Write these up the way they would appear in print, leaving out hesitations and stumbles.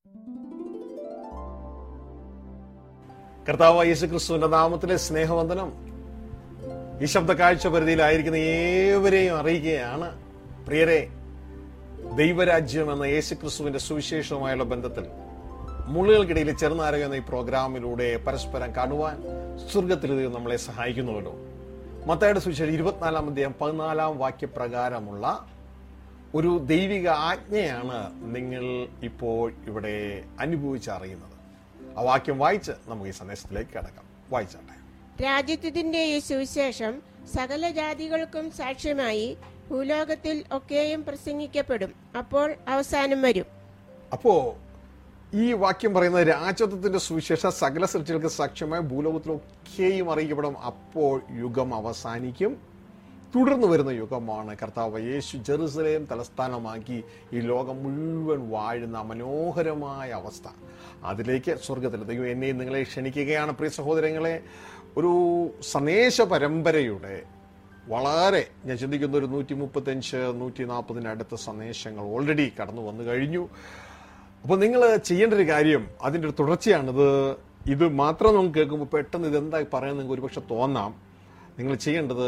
കർത്താവായ യേശുക്രിസ്തുവിന്റെ നാമത്തിലെ സ്നേഹവന്ദനം ഈ ശബ്ദ കാഴ്ച പരിധിയിലായിരിക്കുന്ന ഏവരെയും അറിയിക്കുകയാണ്. പ്രിയരെ, ദൈവരാജ്യം എന്ന യേശുക്രിസ്തുവിന്റെ സുവിശേഷവുമായുള്ള ബന്ധത്തിൽ മുള്ളുകൾക്കിടയിൽ ചെറുനാരകം എന്ന ഈ പ്രോഗ്രാമിലൂടെ പരസ്പരം കാണുവാൻ സ്വർഗത്തിൽ ദൈവം നമ്മളെ സഹായിക്കുന്നുവല്ലോ. മത്തായിയുടെ സുവിശേഷം 24-ാം അധ്യായം 14-ാം വാക്യപ്രകാരമുള്ള ഒരു ദൈവിക ആജ്ഞയാണ് നിങ്ങൾ ഇപ്പോൾ ഇവിടെ അനുഭവിച്ചറിയുന്നത്. ആ വാക്യം വായിച്ച് നമുക്ക് ഈ സന്ദേശത്തിലേക്ക് കടക്കാം. വായിച്ചാട്ടെ. രാജ്യത്തിന്റെ ഈ സുവിശേഷം സകല ജാതികൾക്കും സാക്ഷ്യമായി ഭൂലോകത്തിൽ ഒക്കെയും പ്രസംഗിക്കപ്പെടും. അപ്പോൾ അവസാനം വരും. അപ്പോ ഈ വാക്യം പറയുന്നത് രാജ്യത്വത്തിന്റെ സുവിശേഷം സകല സൃഷ്ടികൾക്ക് സാക്ഷ്യമായി ഭൂലോകത്തിലൊക്കെയും അറിയിക്കപ്പെടും. അപ്പോൾ യുഗം അവസാനിക്കും. തുടർന്ന് വരുന്ന യുഗമാണ് കർത്താവ് യേശു ജെറുസലേം തലസ്ഥാനമാക്കി ഈ ലോകം മുഴുവൻ വാഴുന്ന മനോഹരമായ അവസ്ഥ. അതിലേക്ക് സ്വർഗത്തിൽ ദൈവം എന്നെയും നിങ്ങളെ ക്ഷണിക്കുകയാണ്. പ്രിയ സഹോദരങ്ങളെ, ഒരു സന്ദേശ പരമ്പരയുടെ വളരെ ഞാൻ ചിന്തിക്കുന്ന ഒരു 135-140 അടുത്ത സന്ദേശങ്ങൾ ഓൾറെഡി കടന്നു വന്നു കഴിഞ്ഞു. അപ്പോൾ നിങ്ങൾ ചെയ്യേണ്ട ഒരു കാര്യം അതിൻ്റെ ഒരു തുടർച്ചയാണിത്. ഇത് മാത്രം നമുക്ക് കേൾക്കുമ്പോൾ പെട്ടെന്ന് ഇതെന്തായി പറയാൻ നിങ്ങൾക്ക് ഒരുപക്ഷെ തോന്നാം. നിങ്ങൾ ചെയ്യേണ്ടത്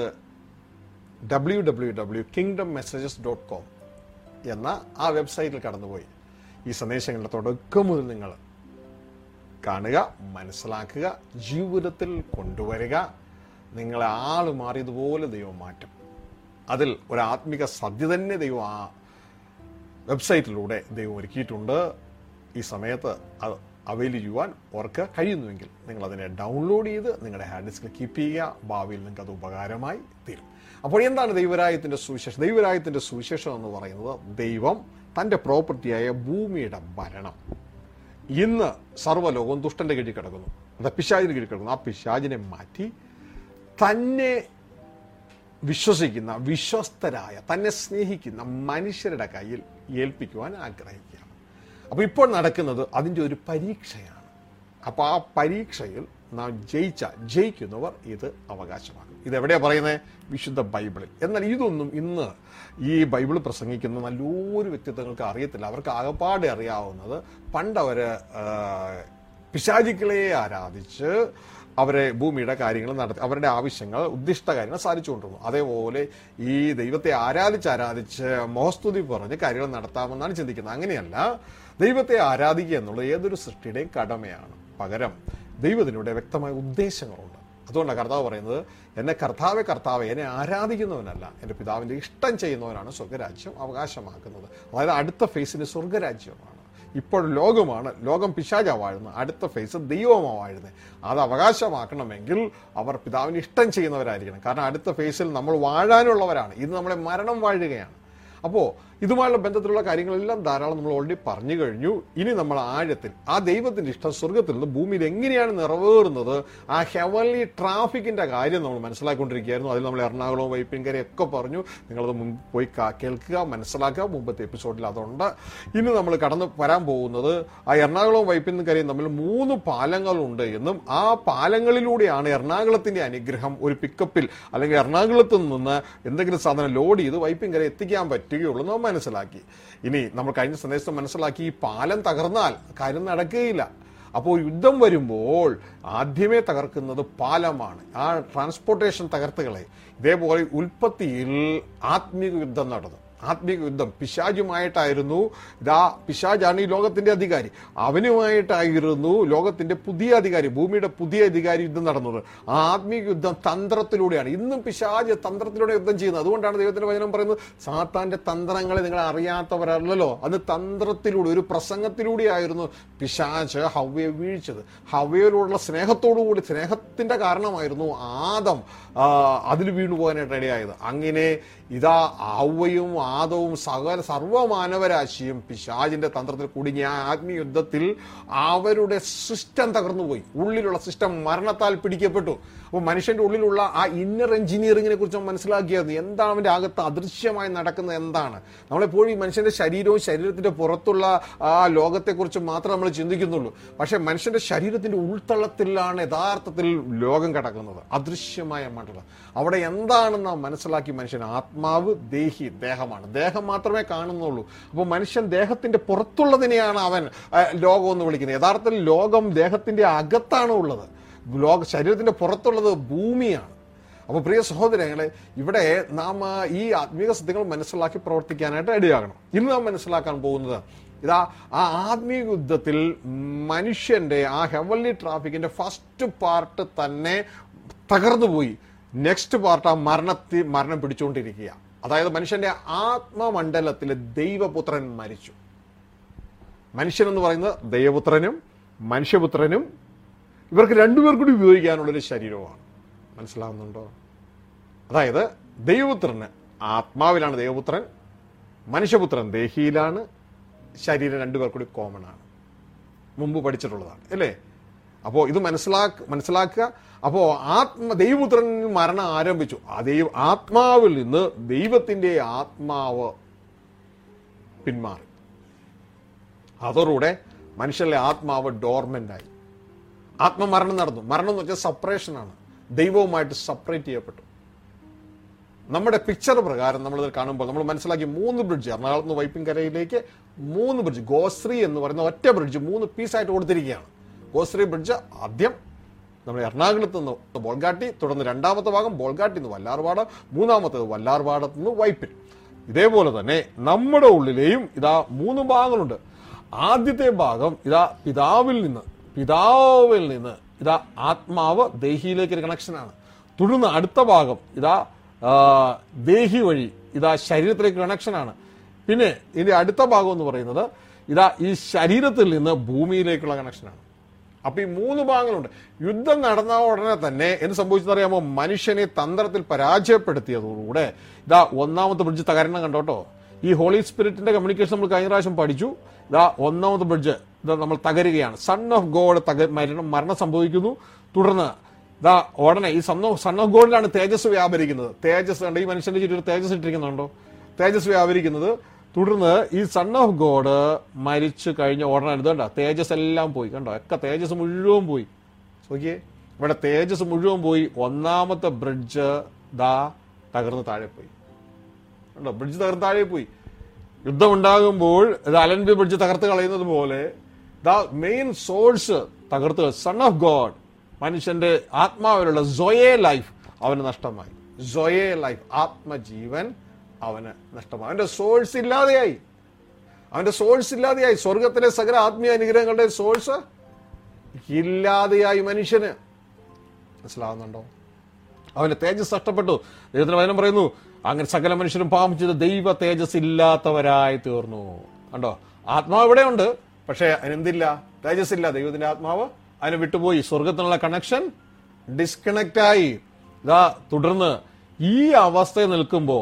www.kingdommessages.com എന്ന ആ വെബ്സൈറ്റിൽ കടന്നുപോയി ഈ സന്ദേശങ്ങളുടെ തുടക്കം മുതൽ നിങ്ങൾ കാണുക, മനസ്സിലാക്കുക, ജീവിതത്തിൽ കൊണ്ടുവരിക. നിങ്ങളെ ആള് മാറിയതുപോലെ ദൈവം മാറ്റും. അതിൽ ഒരു ആത്മിക സദ്യ തന്നെ ദൈവം ആ വെബ്സൈറ്റിലൂടെ ദൈവം ഒരുക്കിയിട്ടുണ്ട്. ഈ സമയത്ത് അത് അവൈൽ ചെയ്യുവാൻ ഓർക്ക് കഴിയുന്നുവെങ്കിൽ നിങ്ങൾ അതിനെ ഡൗൺലോഡ് ചെയ്ത് നിങ്ങളുടെ ഹാർഡ് ഡിസ്കിൽ കീപ്പ് ചെയ്യുക. ഭാവിയിൽ നിങ്ങൾക്ക് അത് ഉപകാരമായി തീരും. അപ്പോൾ എന്താണ് ദൈവരാജ്യത്തിന്റെ സുവിശേഷം? ദൈവരാജ്യത്തിന്റെ സുവിശേഷം എന്ന് പറയുന്നത് ദൈവം തൻ്റെ പ്രോപ്പർട്ടിയായ ഭൂമിയുടെ ഭരണം ഇന്ന് സർവ്വലോകവും ദുഷ്ടന്റെ കീഴിൽ കിടക്കുന്നു, അത് പിശാചിന് കീഴിൽ കിടക്കുന്നു. ആ പിശാചിനെ മാറ്റി തന്നെ വിശ്വസിക്കുന്ന, വിശ്വസ്തരായ, തന്നെ സ്നേഹിക്കുന്ന മനുഷ്യരുടെ കയ്യിൽ ഏൽപ്പിക്കുവാൻ ആഗ്രഹിക്കുകയാണ്. അപ്പോൾ ഇപ്പോൾ നടക്കുന്നത് അതിൻ്റെ ഒരു പരീക്ഷയാണ്. അപ്പോൾ ആ പരീക്ഷയിൽ നാം ജയിക്കുന്നവർ ഇത് അവകാശമാക്കും. ഇതെവിടെയാണ് പറയുന്നത്? വിശുദ്ധ ബൈബിളിൽ. എന്നാൽ ഇതൊന്നും ഇന്ന് ഈ ബൈബിൾ പ്രസംഗിക്കുന്ന നല്ലൊരു വ്യക്തിത്വങ്ങൾക്ക് അറിയത്തില്ല. അവർക്ക് ആകപ്പാടെ അറിയാവുന്നത് പണ്ട് പിശാചുക്കളെ ആരാധിച്ച് അവരെ ഭൂമിയുടെ കാര്യങ്ങൾ നടത്തി അവരുടെ ആവശ്യങ്ങൾ, ഉദ്ദിഷ്ട കാര്യങ്ങൾ സാധിച്ചുകൊണ്ടിരുന്നു. അതേപോലെ ഈ ദൈവത്തെ ആരാധിച്ച് മോഹസ്തുതി പറഞ്ഞ് കാര്യങ്ങൾ നടത്താമെന്നാണ് ചിന്തിക്കുന്നത്. അങ്ങനെയല്ല. ദൈവത്തെ ആരാധിക്കുക എന്നുള്ളത് ഏതൊരു സൃഷ്ടിയുടെയും കടമയാണ്. പകരം ദൈവത്തിനൂടെ വ്യക്തമായ ഉദ്ദേശങ്ങളുണ്ട്. അതുകൊണ്ടാണ് കർത്താവ് പറയുന്നത്, എന്നെ കർത്താവെ എന്നെ ആരാധിക്കുന്നവനല്ല, എൻ്റെ പിതാവിൻ്റെ ഇഷ്ടം ചെയ്യുന്നവനാണ് സ്വർഗരാജ്യം അവകാശമാക്കുന്നത്. അതായത് അടുത്ത ഫേസിന് സ്വർഗരാജ്യമാണ്. ഇപ്പോൾ ലോകം പിശാചാ വാഴുന്നത്. അടുത്ത ഫേസ് ദൈവമാണ് വാഴുന്നത്. അത് അവകാശമാക്കണമെങ്കിൽ അവർ പിതാവിന് ഇഷ്ടം ചെയ്യുന്നവരായിരിക്കണം. കാരണം അടുത്ത ഫേസിൽ നമ്മൾ വാഴാനുള്ളവരാണ്. ഇത് നമ്മളെ മരണം വാഴുകയാണ്. അപ്പോൾ ഇതുമായുള്ള ബന്ധത്തിലുള്ള കാര്യങ്ങളെല്ലാം ധാരാളം നമ്മൾ ഓൾറെഡി പറഞ്ഞു കഴിഞ്ഞു. ഇനി നമ്മൾ ആഴത്തിൽ ആ ദൈവത്തിൻ്റെ ഇഷ്ടം സ്വർഗത്തിൽ നിന്ന് ഭൂമിയിൽ എങ്ങനെയാണ് നിറവേറുന്നത്, ആ ഹെവൻലി ട്രാഫിക്കിൻ്റെ കാര്യം നമ്മൾ മനസ്സിലാക്കിക്കൊണ്ടിരിക്കുകയായിരുന്നു. അതിൽ നമ്മൾ എറണാകുളവും വൈപ്പിൻകരയൊക്കെ പറഞ്ഞു. നിങ്ങളത് മുമ്പ് പോയി കേൾക്കുക, മനസ്സിലാക്കുക. മുമ്പത്തെ എപ്പിസോഡിൽ അതുണ്ട്. ഇനി നമ്മൾ കടന്നു വരാൻ പോകുന്നത് ആ എറണാകുളവും വൈപ്പിൻകരയും തമ്മിൽ 3 പാലങ്ങളുണ്ട് എന്നും ആ പാലങ്ങളിലൂടെയാണ് എറണാകുളത്തിൻ്റെ അനുഗ്രഹം ഒരു പിക്കപ്പിൽ അല്ലെങ്കിൽ എറണാകുളത്ത് നിന്ന് എന്തെങ്കിലും സാധനം ലോഡ് ചെയ്ത് വൈപ്പിൻകര എത്തിക്കാൻ പറ്റുകയുള്ളൂ എന്ന് മനസ്സിലാക്കി. ഇനി നമ്മൾ കഴിഞ്ഞ സന്ദേശം മനസ്സിലാക്കി, ഈ പാലം തകർന്നാൽ കാര്യം നടക്കുകയില്ല. അപ്പോൾ യുദ്ധം വരുമ്പോൾ ആദ്യമേ തകർക്കുന്നത് പാലമാണ്. ആ ട്രാൻസ്പോർട്ടേഷൻ തകർത്തുകളെ. ഇതേപോലെ ഉൽപ്പത്തിയിൽ ആത്മീക യുദ്ധം നടന്നു. ആത്മീക യുദ്ധം പിശാചുമായിട്ടായിരുന്നു. പിശാചാണ് ഈ ലോകത്തിന്റെ അധികാരി. അവനുമായിട്ടായിരുന്നു ലോകത്തിന്റെ പുതിയ അധികാരി, ഭൂമിയുടെ പുതിയ അധികാരി യുദ്ധം നടന്നത്. ആ ആത്മീക യുദ്ധം തന്ത്രത്തിലൂടെയാണ്. ഇന്നും പിശാച് തന്ത്രത്തിലൂടെ യുദ്ധം ചെയ്യുന്നത്. അതുകൊണ്ടാണ് ദൈവത്തിന്റെ വചനം പറയുന്നത്, സാത്താന്റെ തന്ത്രങ്ങളെ നിങ്ങൾ അറിയാത്തവരല്ലല്ലോ. അത് തന്ത്രത്തിലൂടെ, ഒരു പ്രസംഗത്തിലൂടെയായിരുന്നു പിശാച് ഹവ്വയെ വീഴ്ചത്. ഹവ്വയോടുള്ള സ്നേഹത്തോടുകൂടി, സ്നേഹത്തിന്റെ കാരണമായിരുന്നു ആദം അതിൽ വീണുപോകാനായിട്ട് ഇടയായത്. അങ്ങനെ ഇതാ ഹവ്വയും ആദവും സർവമാനവരാശിയും പിശാചിന്റെ തന്ത്രത്തിൽ കുടുങ്ങിയ ആത്മീയ യുദ്ധത്തിൽ അവരുടെ സിസ്റ്റം തകർന്നുപോയി. ഉള്ളിലുള്ള സിസ്റ്റം മരണത്താൽ പിടിക്കപ്പെട്ടു. അപ്പോൾ മനുഷ്യന്റെ ഉള്ളിലുള്ള ആ ഇന്നർ എഞ്ചിനീയറിങ്ങിനെ കുറിച്ച് മനസ്സിലാക്കിയത് എന്താണ്, അവന്റെ അകത്ത് അദൃശ്യമായി നടക്കുന്നത് എന്താണ്. നമ്മളെപ്പോഴും ഈ മനുഷ്യന്റെ ശരീരവും ശരീരത്തിന്റെ പുറത്തുള്ള ആ ലോകത്തെക്കുറിച്ച് മാത്രം നമ്മൾ ചിന്തിക്കുന്നുള്ളൂ. പക്ഷെ മനുഷ്യന്റെ ശരീരത്തിന്റെ ഉൾത്തളത്തിലാണ് യഥാർത്ഥത്തിൽ ലോകം കിടക്കുന്നത്, അദൃശ്യമായ മണ്ഡലം. അവിടെ എന്താണെന്ന് മനസ്സിലാക്കി മനുഷ്യൻ ആത്മാവ് ദേഹമാണ്. കാണും, ദേഹം മാത്രമേ കാണുന്നുള്ളൂ. അപ്പോൾ മനുഷ്യൻ ദേഹത്തിന്റെ പുറത്തുള്ളതിനെയാണ് അവൻ ലോകം എന്ന് വിളിക്കുന്നത്. യഥാർത്ഥത്തിൽ ലോകം ദേഹത്തിന്റെ അകത്താണ് ഉള്ളത്. ശരീരത്തിന്റെ പുറത്തുള്ളത് ഭൂമിയാണ്. അപ്പോൾ പ്രിയ സഹോദരങ്ങളെ, ഇവിടെ നാം ഈ ആത്മീയ സത്യങ്ങൾ മനസ്സിലാക്കി പ്രവർത്തിക്കാനായിട്ട് ഇടയാകണം. ഇന്ന് നാം മനസ്സിലാക്കാൻ പോകുന്നത് ഇതാ ആ ആത്മീയ യുദ്ധത്തിൽ മനുഷ്യന്റെ ആ ഹെവൻലി ട്രാഫിക്കിന്റെ ഫസ്റ്റ് പാർട്ട് തന്നെ തകർന്നു പോയി. നെക്സ്റ്റ് പാർട്ട് ആ മരണം പിടിച്ചുകൊണ്ടിരിക്കുക. അതായത് മനുഷ്യന്റെ ആത്മമണ്ഡലത്തിലെ ദൈവപുത്രൻ മരിച്ചു. മനുഷ്യൻ എന്ന് പറയുന്നത് ദൈവപുത്രനും മനുഷ്യപുത്രനും ഇവർക്ക് രണ്ടുപേർ കൂടി ഉപയോഗിക്കാനുള്ളൊരു ശരീരമാണ്. മനസ്സിലാവുന്നുണ്ടോ? അതായത് ദൈവപുത്രന് ആത്മാവിലാണ് ദൈവപുത്രൻ, മനുഷ്യപുത്രൻ ദേഹിയിലാണ്, ശരീരം രണ്ടുപേർ കൂടി കോമൺ ആണ്. മുമ്പ് പഠിച്ചിട്ടുള്ളതാണ് അല്ലേ? അപ്പോൾ ഇത് മനസ്സിലാക്കുക. അപ്പോൾ ദൈവപുത്രനിൽ മരണം ആരംഭിച്ചു. ആത്മാവിൽ നിന്ന് ദൈവത്തിന്റെ ആത്മാവ് പിന്മാറി. അതോടുകൂടെ മനുഷ്യന്റെ ആത്മാവ് ഡോർമെന്റായി. ആത്മമരണം നടന്നു. മരണം എന്ന് വെച്ചാൽ സെപ്പറേഷനാണ്. ദൈവവുമായിട്ട് സെപ്പറേറ്റ് ചെയ്യപ്പെട്ടു. നമ്മുടെ പിക്ചർ പ്രകാരം നമ്മളിത് കാണുമ്പോൾ നമ്മൾ മനസ്സിലാക്കി 3 ബ്രിഡ്ജ്, എറണാകുളത്ത് നിന്ന് വൈപ്പിൻകരയിലേക്ക് 3 ബ്രിഡ്ജ്, ഗോശ്രീ എന്ന് പറയുന്ന ഒറ്റ ബ്രിഡ്ജ് 3 പീസായിട്ട് കൊടുത്തിരിക്കുകയാണ്. ഗോശ്രീ ബ്രിഡ്ജ് ആദ്യം നമ്മൾ എറണാകുളത്ത് നിന്ന് ബോൾഗാട്ടി, തുടർന്ന് രണ്ടാമത്തെ ഭാഗം ബോൾഗാട്ടി നിന്ന് വല്ലാർപാട്, മൂന്നാമത്തേത് വല്ലാർപാടത്ത് നിന്ന് വൈപ്പിൻ. ഇതേപോലെ തന്നെ നമ്മുടെ ഉള്ളിലെയും ഇതാ 3 ഭാഗങ്ങളുണ്ട്. ആദ്യത്തെ ഭാഗം ഇതാ പിതാവിൽ നിന്ന് ഇതാ ആത്മാവ് ദേഹിയിലേക്ക് ഒരു കണക്ഷനാണ്. തുടർന്ന് അടുത്ത ഭാഗം ഇതാ ദേഹി വഴി ഇതാ ശരീരത്തിലേക്ക് കണക്ഷനാണ്. പിന്നെ ഇതിന്റെ അടുത്ത ഭാഗം എന്ന് പറയുന്നത് ഇതാ ഈ ശരീരത്തിൽ നിന്ന് ഭൂമിയിലേക്കുള്ള കണക്ഷനാണ്. അപ്പൊ ഈ 3 ഭാഗങ്ങളുണ്ട്. യുദ്ധം നടന്ന ഉടനെ തന്നെ എന്ത് സംഭവിച്ചെന്നറിയാമോ? മനുഷ്യനെ തന്ത്രത്തിൽ പരാജയപ്പെടുത്തിയതോടുകൂടെ ഇതാ 1ാമത്തെ ബ്രിഡ്ജ് തകരണം കണ്ടോട്ടോ. ഈ ഹോളി സ്പിരിറ്റിന്റെ കമ്മ്യൂണിക്കേഷൻ നമ്മൾ കഴിഞ്ഞ പ്രാവശ്യം പഠിച്ചു. ഇതാ 1ാമത്തെ ബ്രിഡ്ജ് ഇതാ നമ്മൾ തകരുകയാണ്. സൺ ഓഫ് ഗോഡ് മരണം സംഭവിക്കുന്നു. തുടർന്ന് ഇതാ ഉടനെ ഈ സൺ ഓഫ് ഗോഡിലാണ് തേജസ് വ്യാപരിക്കുന്നത്. തേജസ് കണ്ട് ഈ മനുഷ്യന്റെ ചുറ്റും തേജസ് ഇട്ടിരിക്കുന്നുണ്ടോ? തേജസ് വ്യാപരിക്കുന്നത്. തുടർന്ന് ഈ സൺ ഓഫ് ഗോഡ് മരിച്ചു കഴിഞ്ഞ ഉടനെ ഇതുണ്ടോ തേജസ് എല്ലാം പോയി. കണ്ടോ? ഒക്കെ തേജസ് മുഴുവൻ പോയി. നോക്കിയേ, ഇവിടെ തേജസ് മുഴുവൻ പോയി. 1ാമത്തെ ബ്രിഡ്ജ് ദാ തകർന്ന് താഴെ പോയി. കണ്ടോ? ബ്രിഡ്ജ് തകർന്ന് താഴെ പോയി. യുദ്ധം ഉണ്ടാകുമ്പോൾ ഇത് അലൻബി ബ്രിഡ്ജ് തകർത്ത് കളയുന്നത് പോലെ ദ മെയിൻ സോഴ്സ് തകർത്ത് സൺ ഓഫ് ഗോഡ് മനുഷ്യന്റെ ആത്മാവിലുള്ള സോയെ ലൈഫ് അവന് നഷ്ടമായി. സോയെ ലൈഫ്, ആത്മജീവൻ അവന് നഷ്ടമായി. അവന്റെ സോഴ്സ് ഇല്ലാതെയായി. സ്വർഗത്തിലെ സകല ആത്മീയ അനുഗ്രഹങ്ങളുടെ സോഴ്സ് ഇല്ലാതെയായി മനുഷ്യന്. മനസ്സിലാവുന്നുണ്ടോ? അവന്റെ തേജസ് നഷ്ടപ്പെട്ടു. ദൈവത്തിന് വചനം പറയുന്നു, അങ്ങനെ സകല മനുഷ്യരും പാപം ചെയ്ത് ദൈവ തേജസ് ഇല്ലാത്തവരായി തീർന്നു. കണ്ടോ? ആത്മാവ് ഇവിടെ ഉണ്ട്, പക്ഷെ അതിനെന്തില്ല? തേജസ് ഇല്ല. ദൈവത്തിന്റെ ആത്മാവ് അതിനെ വിട്ടുപോയി. സ്വർഗത്തിനുള്ള കണക്ഷൻ ഡിസ്കണക്ട് ആയി. ഇതാ തുടർന്ന് ഈ അവസ്ഥയിൽ നിൽക്കുമ്പോ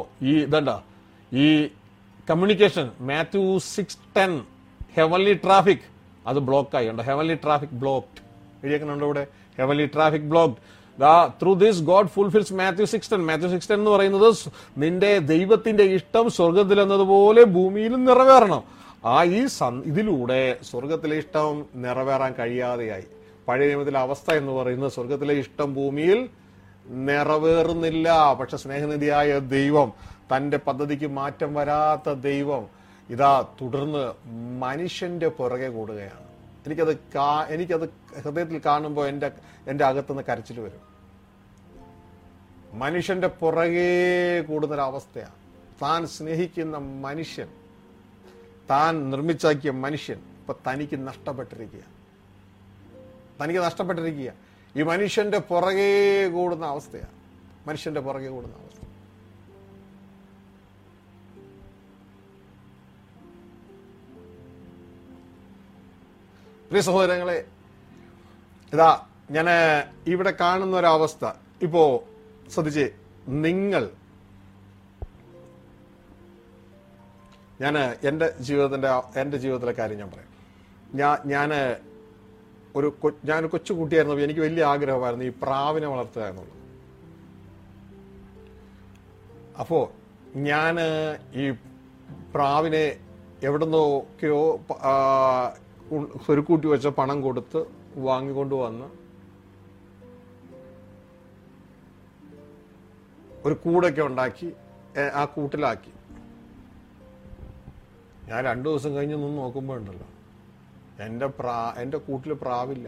ഈ കമ്മ്യൂണിക്കേഷൻ മാത്യു 6:10 ഹെവൻലി ട്രാഫിക് അത് ബ്ലോക്കായി. ഉണ്ടോ? ഹെവൻലി ട്രാഫിക് ബ്ലോക്ക്ഡ് എഴുതിയേക്കുന്നുണ്ടോ ഇവിടെ? Heavenly traffic blocked. Through this god fulfils Matthew 6:10. Matthew 6:10 എന്ന് പറയുന്നത് നിന്റെ ദൈവത്തിന്റെ ഇഷ്ടം സ്വർഗത്തിൽ എന്നതുപോലെ ഭൂമിയിലും നിറവേറണം. ഇതിലൂടെ സ്വർഗത്തിലെ ഇഷ്ടം നിറവേറാൻ കഴിയാതെയായി. പഴയ നിയമത്തിലെ അവസ്ഥ എന്ന് പറയുന്നത് സ്വർഗത്തിലെ ഇഷ്ടം ഭൂമിയിൽ നിറവേറുന്നില്ല. പക്ഷെ സ്നേഹനിധിയായ ദൈവം, തന്റെ പദ്ധതിക്ക് മാറ്റം വരാത്ത ദൈവം ഇതാ തുടർന്ന് മനുഷ്യന്റെ പുറകെ കൂടുകയാണ്. എനിക്കത് ഹൃദയത്തിൽ കാണുമ്പോൾ എന്റെ അകത്തുനിന്ന് കരച്ചിൽ വരും. മനുഷ്യന്റെ പുറകെ കൂടുന്നൊരവസ്ഥയാണ്. താൻ സ്നേഹിക്കുന്ന മനുഷ്യൻ, താൻ നിർമ്മിച്ചാക്കിയ മനുഷ്യൻ ഇപ്പൊ തനിക്ക് നഷ്ടപ്പെട്ടിരിക്കുക. ഈ മനുഷ്യന്റെ പുറകെ കൂടുന്ന അവസ്ഥയാണ്. മനുഷ്യന്റെ പുറകെ കൂടുന്ന അവസ്ഥ. പ്രിയ സഹോദരങ്ങളെ, ഇതാ ഞാൻ ഇവിടെ കാണുന്ന ഒരവസ്ഥ ഇപ്പോ ശ്രദ്ധിച്ചേ. എന്റെ ജീവിതത്തിലെ കാര്യം ഞാൻ പറയാം. ഞാനൊരു കൊച്ചുകുട്ടിയായിരുന്നു. എനിക്ക് വലിയ ആഗ്രഹമായിരുന്നു ഈ പ്രാവിനെ വളർത്തുക എന്നുള്ളത്. അപ്പോ ഞാൻ ഈ പ്രാവിനെ എവിടുന്നൊക്കെയോ സ്വരുക്കൂട്ടി വെച്ച പണം കൊടുത്ത് വാങ്ങിക്കൊണ്ടുവന്ന് ഒരു കൂടൊക്കെ ഉണ്ടാക്കി ആ കൂട്ടിലാക്കി. ഞാൻ 2 ദിവസം കഴിഞ്ഞ് നിന്ന് നോക്കുമ്പോൾ ഉണ്ടല്ലോ, എൻ്റെ കൂട്ടിൽ പ്രാവില്ല.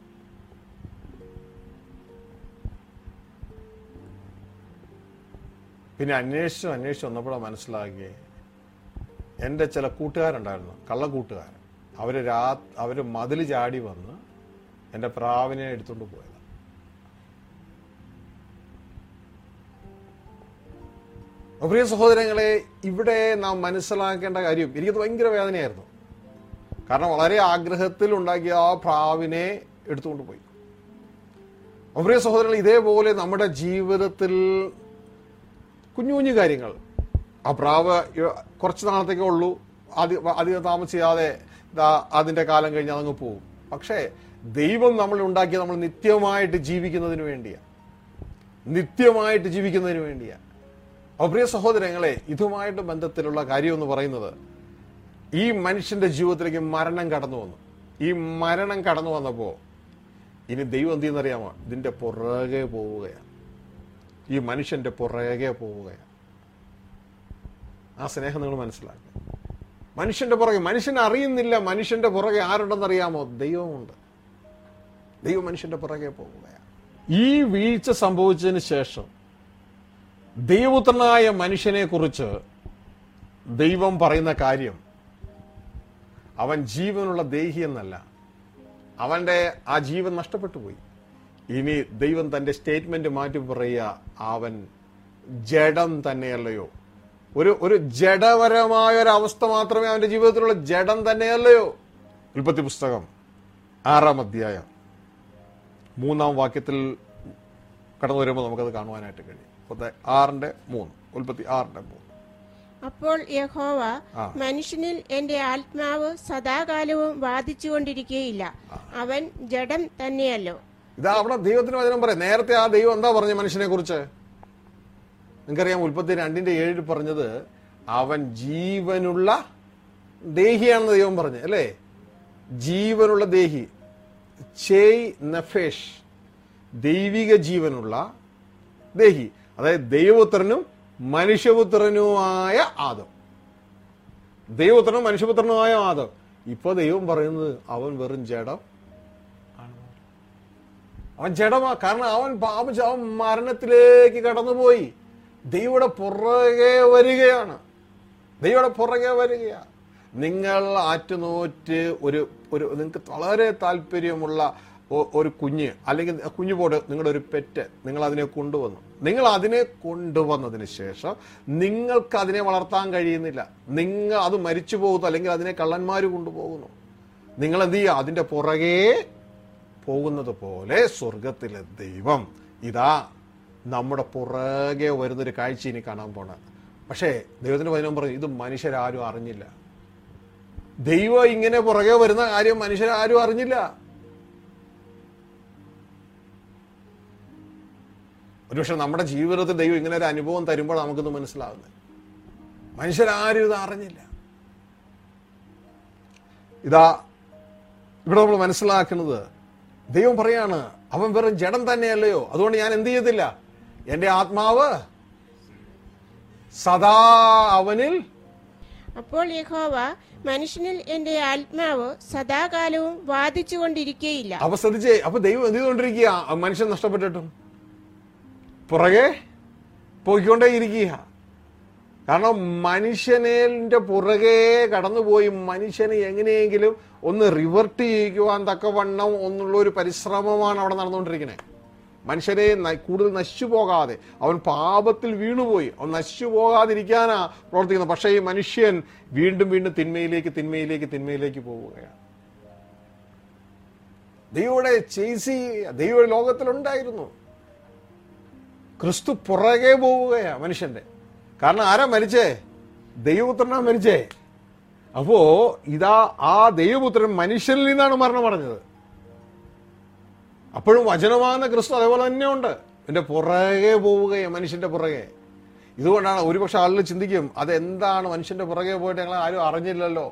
പിന്നെ അന്വേഷിച്ച് വന്നപ്പോഴാണ് മനസ്സിലാക്കി, എൻ്റെ ചില കൂട്ടുകാരുണ്ടായിരുന്നു, കള്ളക്കൂട്ടുകാരൻ. അവര് മതിൽ ചാടി വന്ന് എൻ്റെ പ്രാവിനെ എടുത്തുകൊണ്ട് പോയത്. പ്രിയ സഹോദരങ്ങളെ, ഇവിടെ നാം മനസ്സിലാക്കേണ്ട കാര്യം, എനിക്കത് ഭയങ്കര വേദനയായിരുന്നു. കാരണം വളരെ ആഗ്രഹത്തിൽ ഉണ്ടാക്കിയ ആ പ്രാവിനെ എടുത്തുകൊണ്ട് പോയി. പ്രിയ സഹോദരങ്ങൾ, ഇതേപോലെ നമ്മുടെ ജീവിതത്തിൽ കുഞ്ഞു കുഞ്ഞു കാര്യങ്ങൾ, ആ പ്രാവ് കുറച്ച് നാളത്തേക്കേ ഉള്ളൂ, അധികം താമസിയാതെ അതിന്റെ കാലം കഴിഞ്ഞ് അതങ്ങ് പോകും. പക്ഷേ ദൈവം നമ്മൾ ഉണ്ടാക്കിയ നമ്മൾ നിത്യമായിട്ട് ജീവിക്കുന്നതിന് വേണ്ടിയാണ്. പ്രിയ സഹോദരങ്ങളെ, ഇതുമായിട്ട് ബന്ധത്തിലുള്ള കാര്യം എന്ന് പറയുന്നത്, ഈ മനുഷ്യന്റെ ജീവിതത്തിലേക്ക് മരണം കടന്നു വന്നു. ഈ മരണം കടന്നു വന്നപ്പോ ഇനി ദൈവം എന്ത് ചെയ്യുന്നറിയാമോ? ഇതിന്റെ പുറകെ പോവുകയാണ്. ഈ മനുഷ്യന്റെ പുറകെ പോവുകയാണ്. ആ സ്നേഹം നിങ്ങൾ മനസ്സിലാക്കുക. മനുഷ്യന്റെ പുറകെ, മനുഷ്യൻ അറിയുന്നില്ല മനുഷ്യന്റെ പുറകെ ആരുണ്ടെന്നറിയാമോ? ദൈവമുണ്ട്. ദൈവം മനുഷ്യന്റെ പുറകെ പോവുകയാണ്. ഈ വീഴ്ച സംഭവിച്ചതിന് ശേഷം ദൈവപുത്രനായ മനുഷ്യനെ കുറിച്ച് ദൈവം പറയുന്ന കാര്യം, അവൻ ജീവനുള്ള ദേഹി എന്നല്ല, അവന്റെ ആ ജീവൻ നഷ്ടപ്പെട്ടു പോയി. ഇനി ദൈവം തന്റെ സ്റ്റേറ്റ്മെന്റ് മാറ്റി പറയുക, അവൻ ജഡം തന്നെയല്ലയോ? ഒരു ജഡപരമായ ഒരു അവസ്ഥ മാത്രമേ അവന്റെ ജീവിതത്തിലുള്ള, ജഡം തന്നെയല്ലയോ? ഉൽപ്പത്തി പുസ്തകം 6-ാം അധ്യായം 3-ാം വാക്യത്തിൽ കടന്നു വരുമ്പോൾ നമുക്കത് കാണുവാനായിട്ട് കഴിയും. 6:3, ഉൽപ്പത്തി 6:3. അപ്പോൾ യഹോവ, മനുഷ്യനിൽ എന്റെ ആത്മാവ് സദാകാലവും വാദിച്ചുകൊണ്ടിരിക്കുകയില്ല, അവൻ ജഡം തന്നെയല്ലോ. ഇതാ അവിടെ ദൈവത്തിന് വചനം പറയാം. നേരത്തെ ആ ദൈവം എന്താ പറഞ്ഞ മനുഷ്യനെ കുറിച്ച്? നിങ്ങൾക്കറിയാം, ഉൽപ്പത്തി 2:7 പറഞ്ഞത് അവൻ ജീവനുള്ള ദേഹിയാണെന്ന് ദൈവം പറഞ്ഞു, അല്ലേ? ജീവനുള്ള ദേഹി, ചേയ് നഫേഷ്, ദൈവിക ജീവനുള്ള ദേഹി. അതായത് ദൈവപുത്രനും മനുഷ്യപുത്രനുമായ ആദം. ദൈവപുത്രനും മനുഷ്യപുത്രനുമായ ആദം. ഇപ്പൊ ദൈവം പറയുന്നത് അവൻ വെറും ജഡം ആണ്. അവൻ ജഡമാ. കാരണം അവൻ അവൻ മരണത്തിലേക്ക് കടന്നുപോയി. ദൈവയുടെ പുറകെ വരികയാണ്. നിങ്ങൾ ആറ്റുനോറ്റ് നിങ്ങൾക്ക് വളരെ താല്പര്യമുള്ള ഒരു കുഞ്ഞ്, അല്ലെങ്കിൽ കുഞ്ഞു പോട്, നിങ്ങളുടെ ഒരു പെറ്റ്, നിങ്ങൾ അതിനെ കൊണ്ടുവന്നു. നിങ്ങൾ അതിനെ കൊണ്ടുവന്നതിന് ശേഷം നിങ്ങൾക്ക് അതിനെ വളർത്താൻ കഴിയുന്നില്ല. നിങ്ങൾ അത് മരിച്ചു പോകുന്നു, അല്ലെങ്കിൽ അതിനെ കള്ളന്മാർ കൊണ്ടുപോകുന്നു. നിങ്ങൾ എന്ത് ചെയ്യുക? അതിന്റെ പുറകെ പോകുന്നത് പോലെ സ്വർഗത്തിലെ ദൈവം ഇതാ നമ്മുടെ പുറകെ വരുന്നൊരു കാഴ്ച ഇനി കാണാൻ പോണ. പക്ഷേ ദൈവത്തിന്റെ വചനം പറഞ്ഞു, ഇത് മനുഷ്യരാരും അറിഞ്ഞില്ല. ദൈവം ഇങ്ങനെ പുറകെ വരുന്ന കാര്യം മനുഷ്യരാരും അറിഞ്ഞില്ല. ഒരുപക്ഷെ നമ്മുടെ ജീവിതത്തിൽ ദൈവം ഇങ്ങനെ ഒരു അനുഭവം തരുമ്പോൾ നമുക്കിത് മനസ്സിലാവുന്നത്. മനുഷ്യരാരും ഇത് അറിഞ്ഞില്ല. ഇതാ ഇവിടെ നമ്മൾ മനസ്സിലാക്കുന്നത്, ദൈവം പറയാണ്, അവൻ വെറും ജഡം തന്നെയല്ലയോ, അതുകൊണ്ട് ഞാൻ എന്ത് ചെയ്യത്തില്ല, എന്റെ ആത്മാവ് സദാ അവനിൽ. അപ്പോൾ യഹോവ, മനുഷ്യനിൽ എന്റെ ആത്മാവ് സദാകാലവും വാദിച്ചുകൊണ്ടിരിക്കുകയില്ല. അപ്പൊ ശ്രദ്ധിച്ചേ, അപ്പൊ ദൈവം എന്ത് ചെയ്തുകൊണ്ടിരിക്കുക? മനുഷ്യൻ നഷ്ടപ്പെട്ടിട്ടും പുറകെ പോയിക്കൊണ്ടേ ഇരിക്കുക. കാരണം മനുഷ്യന്റെ പുറകെ കടന്നുപോയി മനുഷ്യനെ എങ്ങനെയെങ്കിലും ഒന്ന് റിവർട്ട് ചെയ്യിക്കുവാൻ തക്കവണ്ണം ഒന്നുള്ള ഒരു പരിശ്രമമാണ് അവിടെ നടന്നുകൊണ്ടിരിക്കുന്നത്. മനുഷ്യരെ കൂടുതൽ നശിച്ചു പോകാതെ, അവൻ പാപത്തിൽ വീണുപോയി, അവൻ നശിച്ചു പോകാതിരിക്കാനാ പ്രവർത്തിക്കുന്നത്. പക്ഷേ ഈ മനുഷ്യൻ വീണ്ടും വീണ്ടും തിന്മയിലേക്ക് പോവുകയാണ്. ദൈവയുടെ ചേസി ദൈവ ലോകത്തിലുണ്ടായിരുന്നു. ക്രിസ്തു പുറകെ പോവുകയാ മനുഷ്യന്റെ. കാരണം ആരാ മരിച്ചേ? ദൈവപുത്രനാ മരിച്ചേ. അപ്പോ ഇതാ ആ ദൈവപുത്രൻ മനുഷ്യനിൽ നിന്നാണ് മരണം പറഞ്ഞത്. അപ്പോഴും വചനമാകുന്ന ക്രിസ്തു അതേപോലെ തന്നെ ഉണ്ട്, എന്റെ പുറകെ പോവുകയാ, മനുഷ്യന്റെ പുറകെ. ഇതുകൊണ്ടാണ് ഒരുപക്ഷെ ആളുകൾ ചിന്തിക്കും, അതെന്താണ് മനുഷ്യന്റെ പുറകെ പോയിട്ട് ഞങ്ങൾ ആരും അറിഞ്ഞില്ലല്ലോ.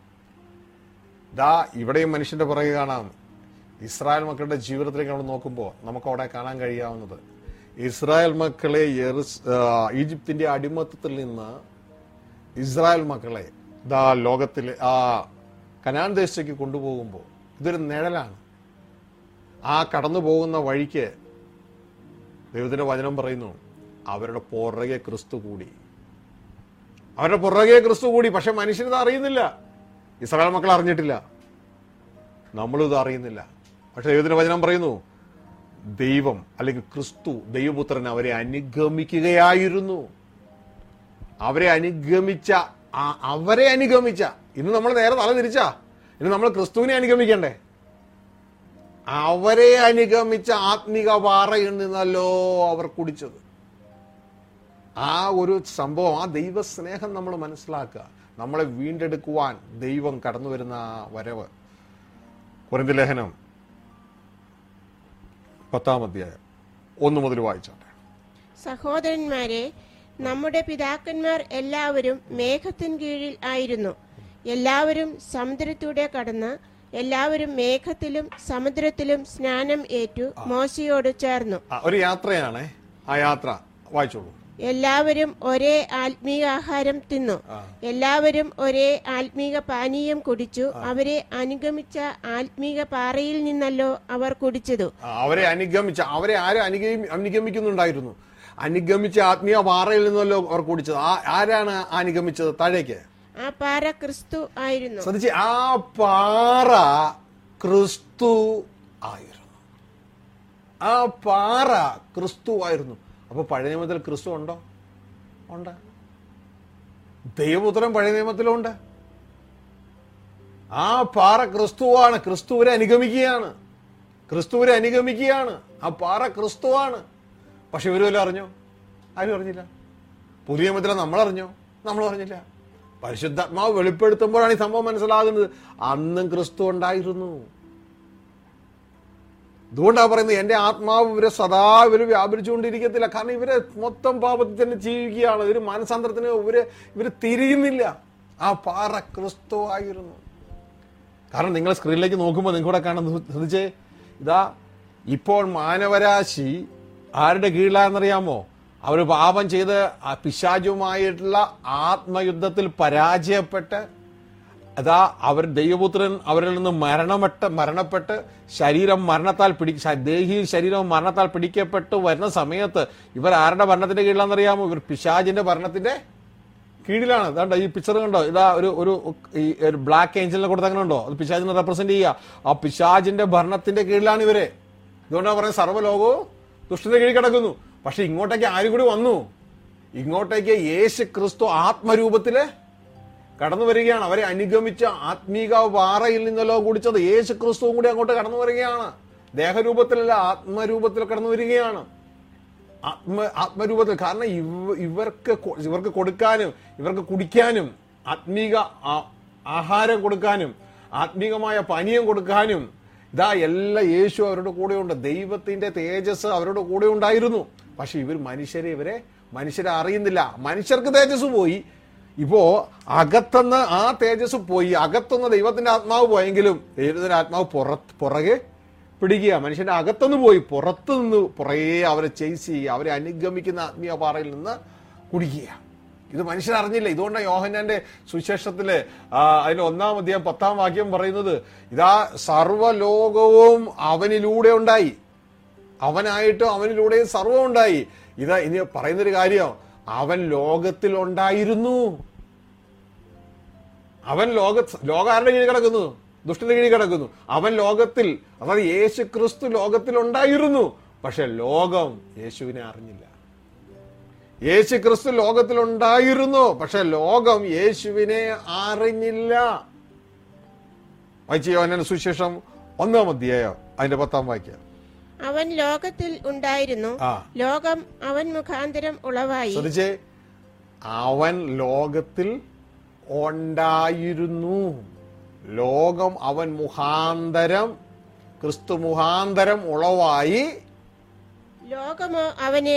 ഇവിടെയും മനുഷ്യന്റെ പുറകെ കാണാം. ഇസ്രായേൽ മക്കളുടെ ജീവിതത്തിലേക്ക് നമ്മൾ നോക്കുമ്പോൾ നമുക്ക് അവിടെ കാണാൻ കഴിയാവുന്നത്, ഇസ്രായേൽ മക്കളെ ഈജിപ്തിന്റെ അടിമത്തത്തിൽ നിന്ന് ഇസ്രായേൽ മക്കളെ ലോകത്തിലെ ആ കനാൻ ദേശത്തേക്ക് കൊണ്ടുപോകുമ്പോൾ ഇതൊരു നിഴലാണ്. ആ കടന്നു പോകുന്ന വഴിക്ക് ദൈവത്തിന്റെ വചനം പറയുന്നു, അവരുടെ പുറകെ ക്രിസ്തു കൂടി. അവരുടെ പുറകെ ക്രിസ്തു കൂടി. പക്ഷെ മനുഷ്യരിത് അറിയുന്നില്ല. ഇസ്രായേൽ മക്കൾ അറിഞ്ഞിട്ടില്ല, നമ്മളിത് അറിയുന്നില്ല. പക്ഷെ ദൈവത്തിന്റെ വചനം പറയുന്നു, ദൈവം അല്ലെങ്കിൽ ക്രിസ്തു ദൈവപുത്രൻ അവരെ അനുഗമിക്കുകയായിരുന്നു. അവരെ അനുഗമിച്ച ഇന്ന് നമ്മൾ നേരെ തല തിരിച്ചാ. ഇന്ന് നമ്മൾ ക്രിസ്തുവിനെ അനുഗമിക്കണ്ടേ? അവരെ അനുഗമിച്ച ആത്മീക പാറയിൽ നിന്നല്ലോ അവർ കുടിച്ചത്. ആ ഒരു സംഭവം, ആ ദൈവസ്നേഹം നമ്മൾ മനസ്സിലാക്കുക. നമ്മളെ വീണ്ടെടുക്കുവാൻ ദൈവം കടന്നു വരുന്ന ആ വരവ്. കൊരിന്ത്യർ ലേഖനം 10-ാം അധ്യായം 1 മുതൽ വായിച്ചാട്ടെ. സഹോദരന്മാരെ, നമ്മുടെ പിതാക്കന്മാർ എല്ലാവരും മേഘത്തിൻ കീഴിൽ ആയിരുന്നു. എല്ലാവരും സമുദ്രത്തൂടെ കടന്ന് എല്ലാവരും മേഘത്തിലും സമുദ്രത്തിലും സ്നാനം ഏറ്റു മോശയോട് ചേർന്നു. ഒരു യാത്രയാണ് ആ യാത്ര. വായിച്ചോളൂ. എല്ലാവരും ഒരേ ആത്മീക ആഹാരം തിന്നു. എല്ലാവരും ഒരേ ആത്മീക പാനീയം കുടിച്ചു. അവരെ അനുഗമിച്ച ആത്മീക പാറയിൽ നിന്നല്ലോ അവർ കുടിച്ചതു. അവരെ ആരും അനുഗമിക്കുന്നുണ്ടായിരുന്നു. അനുഗമിച്ച ആത്മീയ പാറയിൽ നിന്നല്ലോ അവർ കുടിച്ചത്. ആരാണ് അനുഗമിച്ചത്? താഴേക്ക്. ആ പാറ ക്രിസ്തു ആയിരുന്നു. ശ്രദ്ധിച്ച്, ആ പാറ ക്രിസ്തു ആയിരുന്നു. ആ പാറ ക്രിസ്തു ആയിരുന്നു. അപ്പൊ പഴയ നിയമത്തിൽ ക്രിസ്തു ഉണ്ടോ? ഉണ്ട്. ദൈവപുത്രൻ പഴയ നിയമത്തിലുണ്ട്. ആ പാറ ക്രിസ്തുവാണ്. ക്രിസ്തുവിനെ അനുഗമിക്കുകയാണ്. ആ പാറ ക്രിസ്തുവാണ്. പക്ഷെ ഇവര് വല്ലതും അറിഞ്ഞോ? ആരും അറിഞ്ഞില്ല. പുതിയ നിയമത്തിലെ നമ്മളറിഞ്ഞോ? നമ്മൾ അറിഞ്ഞില്ല. പരിശുദ്ധാത്മാവ് വെളിപ്പെടുത്തുമ്പോഴാണ് ഈ സംഭവം മനസ്സിലാകുന്നത്. അന്നും ക്രിസ്തു ഉണ്ടായിരുന്നു. അതുകൊണ്ടാണ് പറയുന്നത്, എന്റെ ആത്മാവ് ഇവരെ സദാ വ്യാപരിച്ചുകൊണ്ടിരിക്കത്തില്ല. കാരണം ഇവരെ മൊത്തം പാപത്തിൽ തന്നെ ജീവിക്കുകയാണ്. ഒരു മാനസാന്തരത്തിന് ഇവര് തിരിയുന്നില്ല. ആ പാറ ക്രിസ്തു ആയിരുന്നു. കാരണം നിങ്ങൾ സ്ക്രീനിലേക്ക് നോക്കുമ്പോൾ നിങ്ങൾക്കൂടെ കാണുന്നത് ശ്രദ്ധിച്ചേ. ഇതാ ഇപ്പോൾ മാനവരാശി ആരുടെ കീഴിലാണെന്നറിയാമോ? അവർ പാപം ചെയ്ത് പിശാചുമായിട്ടുള്ള ആത്മയുദ്ധത്തിൽ പരാജയപ്പെട്ട് അതാ അവർ ദൈവപുത്രൻ അവരിൽ നിന്ന് മരണപ്പെട്ട് ദേഹി ശരീരം മരണത്താൽ പിടിക്കപ്പെട്ട് വരുന്ന സമയത്ത് ഇവർ ആരുടെ ഭരണത്തിന്റെ കീഴിലാണെന്നറിയാമോ? ഇവർ പിശാചിന്റെ ഭരണത്തിന്റെ കീഴിലാണ്. അതാണ്ട് ഈ പിക്ചർ കണ്ടോ? ഇതാ ഒരു ബ്ലാക്ക് ഏഞ്ചലിനെ കൊടുത്ത് അങ്ങനെ ഉണ്ടോ? അത് പിശാചിനെ റെപ്രസെന്റ് ചെയ്യുക. ആ പിശാചിന്റെ ഭരണത്തിന്റെ കീഴിലാണ് ഇവരെ. ഇതുകൊണ്ടാണ് പറയുന്നത് സർവ്വലോകവും ദുഷ്ടന്റെ കീഴിൽ കിടക്കുന്നു. പക്ഷെ ഇങ്ങോട്ടേക്ക് ആരും കൂടി വന്നു. ഇങ്ങോട്ടേക്ക് യേശു ക്രിസ്തു ആത്മരൂപത്തില് കടന്നു വരികയാണ്. അവരെ അനുഗമിച്ച ആത്മീക പാറയിൽ നിന്നല്ലോ കുടിച്ചത്. യേശു ക്രിസ്തുവും കൂടി അങ്ങോട്ട് കടന്നു വരികയാണ്. ദേഹരൂപത്തിലല്ല, ആത്മരൂപത്തിൽ കടന്നു വരികയാണ്. ആത്മരൂപത്തിൽ. കാരണം ഇവർക്ക് കൊടുക്കാനും ഇവർക്ക് കുടിക്കാനും ആത്മീക ആഹാരം കൊടുക്കാനും ആത്മീകമായ പാനീയം കൊടുക്കാനും ഇതാ എല്ലാ യേശു അവരുടെ കൂടെ ഉണ്ട്. ദൈവത്തിന്റെ തേജസ് അവരുടെ കൂടെ ഉണ്ടായിരുന്നു. പക്ഷെ ഇവരെ മനുഷ്യരെ അറിയുന്നില്ല. മനുഷ്യർക്ക് തേജസ് പോയി. ഇപ്പോ അകത്തുനിന്ന് ആ തേജസ് പോയി. അകത്തുനിന്ന് ദൈവത്തിന്റെ ആത്മാവ് പോയെങ്കിലും ദൈവത്തിന്റെ ആത്മാവ് പുറകെ പിടിക്കുക. മനുഷ്യന്റെ അകത്തുനിന്ന് പോയി പുറത്തു നിന്ന് പുറകെ അവരെ ചേസ് ചെയ്യുക. അവരെ അനുഗമിക്കുന്ന ആത്മീയ പാറയിൽ നിന്ന് കുടിക്കുക. ഇത് മനുഷ്യരറിഞ്ഞില്ല. ഇതുകൊണ്ടാണ് യോഹന്നാന്റെ സുവിശേഷത്തില് അതിന്റെ 1-ാം അധ്യായം 10-ാം വാക്യം പറയുന്നത്, ഇതാ സർവ്വലോകവും അവനിലൂടെ ഉണ്ടായി. അവനായിട്ടും അവനിലൂടെയും സർവ്വം ഉണ്ടായി. ഇതാ ഇനി പറയുന്നൊരു കാര്യം, അവൻ ലോകത്തിൽ ഉണ്ടായിരുന്നു. അവൻ ലോകം ആരുടെ കീഴിൽ കിടക്കുന്നു? ദുഷ്ടന്റെ കീഴിൽ കിടക്കുന്നു. അവൻ ലോകത്തിൽ, അതായത് യേശു ക്രിസ്തു ലോകത്തിൽ ഉണ്ടായിരുന്നു. പക്ഷെ ലോകം യേശുവിനെ അറിഞ്ഞില്ല. യേശു ക്രിസ്തു ലോകത്തിൽ ഉണ്ടായിരുന്നു. പക്ഷെ ലോകം യേശുവിനെ അറിഞ്ഞില്ല. വായിച്ച യോഹന്നാന്റെ സുവിശേഷം 1-ാം അധ്യായം അതിന്റെ 10-ാം വാക്യം. അവൻ ലോകത്തിൽ ഉണ്ടായിരുന്നു, ലോകം അവൻ മുഖാന്തരം ഉളവായി. ശ്രദ്ധിച്ചേ, അവൻ ലോകത്തിൽ ഉണ്ടായിരുന്നു. ലോകം അവൻ മുഖാന്തരം, ക്രിസ്തു മുഖാന്തരം ഉളവായി. ലോകമോ അവനെ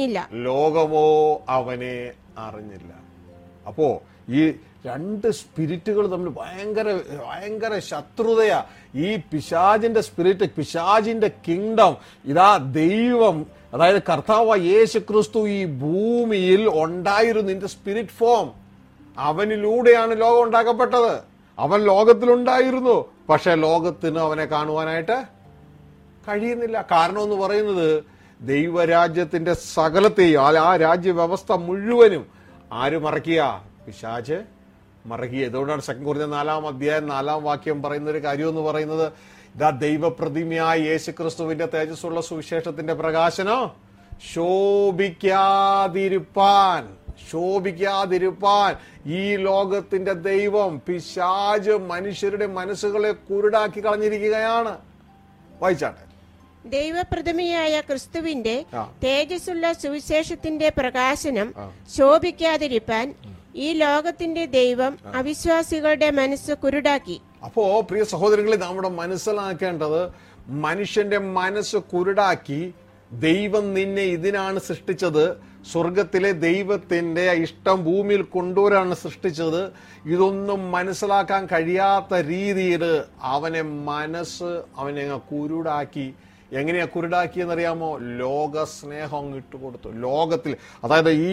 അറിഞ്ഞില്ല. അപ്പോ ഈ രണ്ട് സ്പിരിറ്റുകൾ തമ്മിൽ ഭയങ്കര ശത്രുതയാ. ഈ പിശാചിന്റെ സ്പിരിറ്റ്, പിശാചിന്റെ കിങ്ഡം, ഇതാ ദൈവം, അതായത് കർത്താവ് യേശു ക്രിസ്തു ഈ ഭൂമിയിൽ ഉണ്ടായിരുന്നു. In the spirit form. അവനിലൂടെയാണ് ലോകം ഉണ്ടാക്കപ്പെട്ടത്. അവൻ ലോകത്തിലുണ്ടായിരുന്നു, പക്ഷെ ലോകത്തിന് അവനെ കാണുവാനായിട്ട് കഴിയുന്നില്ല. കാരണം എന്ന് പറയുന്നത് ദൈവരാജ്യത്തിന്റെ സകലത്തെയും ആ രാജ്യവ്യവസ്ഥ മുഴുവനും ആര് മറക്കുക? പിശാച് മറക്കുക. ഇതുകൊണ്ടാണ് 2 കൊരിന്ത്യർ 4-ാം അധ്യായം 4-ാം വാക്യം പറയുന്ന ഒരു കാര്യം എന്ന് പറയുന്നത്, ഇതാ ദൈവപ്രതിമയായ യേശുക്രിസ്തുവിന്റെ തേജസ്സുള്ള സുവിശേഷത്തിന്റെ പ്രകാശനം ശോഭിക്കാതിരുപ്പാൻ ഈ ലോകത്തിന്റെ ദൈവം പിശാച് മനുഷ്യരുടെ മനസ്സുകളെ കുരുടാക്കി കളഞ്ഞിരിക്കുകയാണ്. വായിച്ചാട്ടെ. ദൈവപ്രതിമയായ ക്രിസ്തുവിന്റെ തേജസ്സുള്ള സുവിശേഷത്തിന്റെ പ്രകാശനം ശോഭിക്കാതിരിപ്പാൻ ഈ ലോകത്തിന്റെ ദൈവം അവിശ്വാസികളുടെ മനസ്സ് കുരുടാക്കി. അപ്പോ പ്രിയ സഹോദരങ്ങളെ, നമ്മുടെ മനസ്സിലാക്കേണ്ടത്, മനുഷ്യന്റെ മനസ്സ് കുരുടാക്കി. ദൈവം നിന്നെ ഇതിനാണ് സൃഷ്ടിച്ചത്. സ്വർഗത്തിലെ ദൈവത്തിന്റെ ഇഷ്ടം ഭൂമിയിൽ കൊണ്ടുവരാണ് സൃഷ്ടിച്ചത്. ഇതൊന്നും മനസ്സിലാക്കാൻ കഴിയാത്ത രീതിയിൽ അവനെ കുരുടാക്കി. എങ്ങനെയാ കുരുടാക്കിയെന്നറിയാമോ? ലോക സ്നേഹം ഇട്ടുകൊടുത്തു. ലോകത്തിൽ, അതായത് ഈ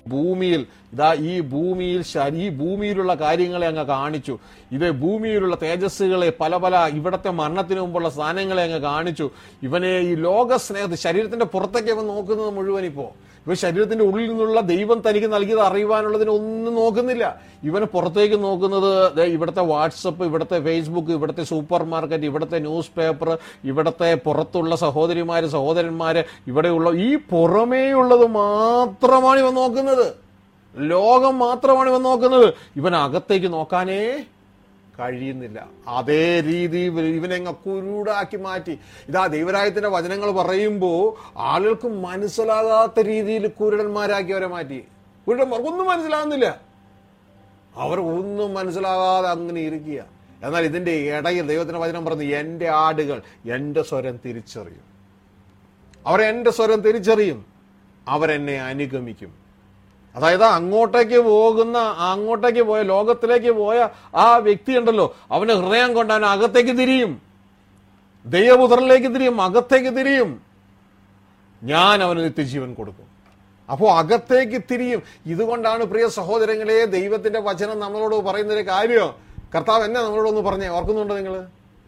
ഭൂമിയിലുള്ള കാര്യങ്ങളെ അങ്ങ് കാണിച്ചു. ഇത് ഭൂമിയിലുള്ള തേജസ്സുകളെ, പല ഇവിടത്തെ മരണത്തിന് മുമ്പുള്ള സ്ഥാനങ്ങളെ അങ്ങ് കാണിച്ചു. ഇവനെ ഈ ലോക സ്നേഹത്തിൽ, ശരീരത്തിന്റെ പുറത്തേക്ക് അവൻ നോക്കുന്നത് മുഴുവൻ ഇവൻ ശരീരത്തിന്റെ ഉള്ളിൽ നിന്നുള്ള ദൈവം തനിക്ക് നൽകിയത് അറിയുവാനുള്ളതിന് ഒന്നും നോക്കുന്നില്ല. ഇവന് പുറത്തേക്ക് നോക്കുന്നത് ഇവിടുത്തെ വാട്സപ്പ്, ഇവിടുത്തെ ഫേസ്ബുക്ക്, ഇവിടുത്തെ സൂപ്പർ മാർക്കറ്റ്, ഇവിടുത്തെ ന്യൂസ് പേപ്പർ, ഇവിടുത്തെ പുറത്തുള്ള സഹോദരന്മാര്, ഇവിടെയുള്ള ഈ പുറമേയുള്ളത് മാത്രമാണ് ഇവൻ നോക്കുന്നത്. ലോകം മാത്രമാണ് ഇവൻ നോക്കുന്നത്. ഇവൻ അകത്തേക്ക് നോക്കാനേ കഴിയുന്നില്ല. അതേ രീതി ഇവനെ കുരുടാക്കി മാറ്റി. ഇതാ ദൈവരാജ്യത്തിന്റെ വചനങ്ങൾ പറയുമ്പോൾ ആളുകൾക്ക് മനസ്സിലാകാത്ത രീതിയിൽ കുരുടന്മാരാക്കി അവരെ മാറ്റി. കുരുടന്മാർക്കൊന്നും മനസ്സിലാകുന്നില്ല. അവർ ഒന്നും മനസ്സിലാകാതെ അങ്ങനെ ഇരിക്കുക. എന്നാൽ ഇതിന്റെ ഇടയിൽ ദൈവത്തിന്റെ വചനം പറഞ്ഞു, എന്റെ ആടുകൾ എന്റെ സ്വരം തിരിച്ചറിയും. അവരെന്റെ സ്വരം തിരിച്ചറിയും, അവരെന്നെ അനുഗമിക്കും. അതായത് അങ്ങോട്ടേക്ക് പോയ ലോകത്തിലേക്ക് പോയ ആ വ്യക്തി ഉണ്ടല്ലോ, അവന്റെ ഹൃദയം കൊണ്ട് അവൻ അകത്തേക്ക് തിരിയും, ദൈവപുത്രനിലേക്ക് തിരിയും, അകത്തേക്ക് തിരിയും. ഞാൻ അവന് നിത്യജീവൻ കൊടുക്കും. അപ്പോ അകത്തേക്ക് തിരിയും. ഇതുകൊണ്ടാണ് പ്രിയ സഹോദരങ്ങളെ ദൈവത്തിന്റെ വചനം നമ്മളോട് പറയുന്നൊരു കാര്യം. കർത്താവ് എന്നെ നമ്മളോടൊന്ന് പറഞ്ഞേ, ഓർക്കുന്നുണ്ടോ നിങ്ങള്?